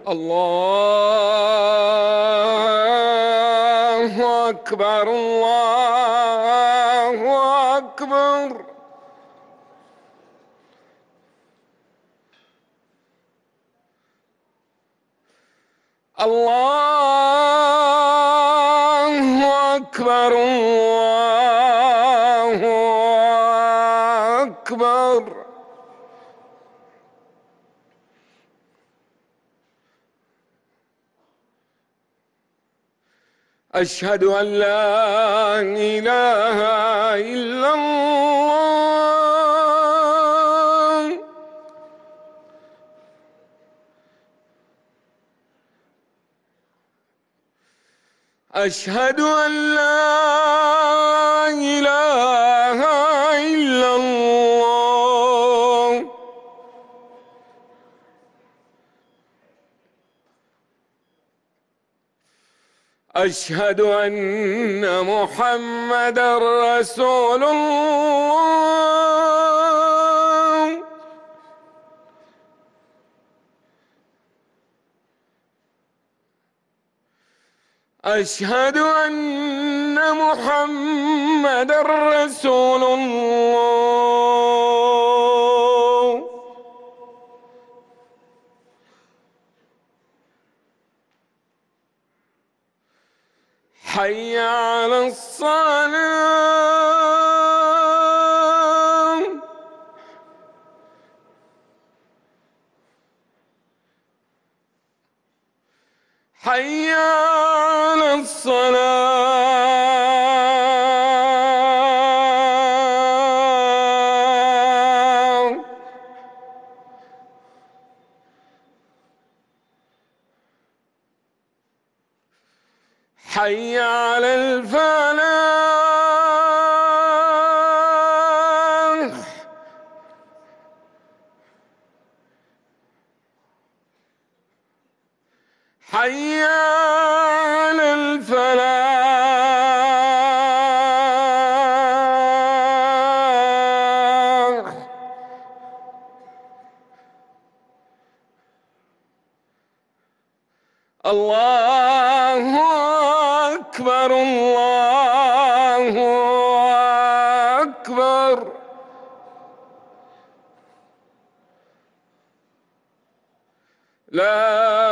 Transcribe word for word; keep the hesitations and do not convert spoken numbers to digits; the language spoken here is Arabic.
الله أكبر الله أكبر. الله أكبر الله أكبر. أشهد أن لا إله إلا الله. أشهد أن لا إله إلا الله. أشهد أن محمدًا رسول الله. أشهد أن محمدًا رسول الله. حي على الصلاة. حي على الصلاة. حي على الفلاح. حي على الفلاح. الله أكبر الله أكبر. لا